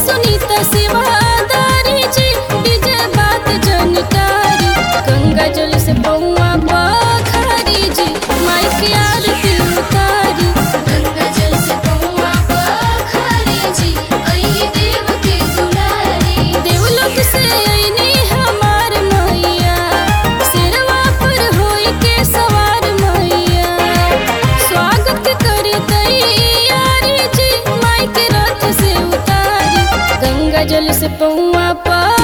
सुनीता सेवादारी जी डीजे बात जानकारी गंगा जल से पौआ पखारी जी माई के आरती उतारी गंगा जल से पौआ पखारी जी आई देव के दुलारी देवलोक से आईनी हमार मैया सिरवा पर होई के सवार मैया स्वागत करी तैयारी जी माई के रथ से उतारी गंगा जल से पौआ